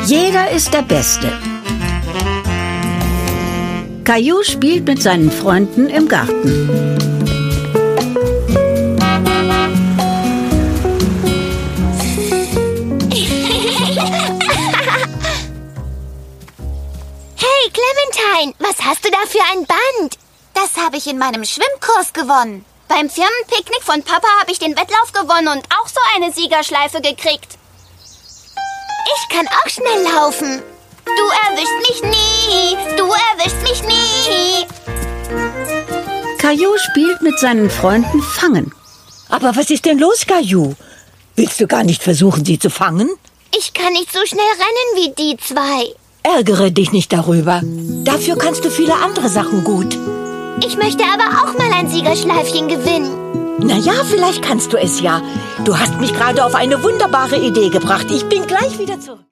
Jeder ist der Beste. Caillou spielt mit seinen Freunden im Garten. Hey, Clementine, was hast du da für ein Band? Das habe ich in meinem Schwimmkurs gewonnen. Beim Firmenpicknick von Papa habe ich den Wettlauf gewonnen und auch so eine Siegerschleife gekriegt. Ich kann auch schnell laufen. Du erwischst mich nie, du erwischst mich nie. Caillou spielt mit seinen Freunden Fangen. Aber was ist denn los, Caillou? Willst du gar nicht versuchen, sie zu fangen? Ich kann nicht so schnell rennen wie die zwei. Ärgere dich nicht darüber. Dafür kannst du viele andere Sachen gut. Ich möchte aber auch mal ein Siegerschleifchen gewinnen. Na ja, vielleicht kannst du es ja. Du hast mich gerade auf eine wunderbare Idee gebracht. Ich bin gleich wieder zurück.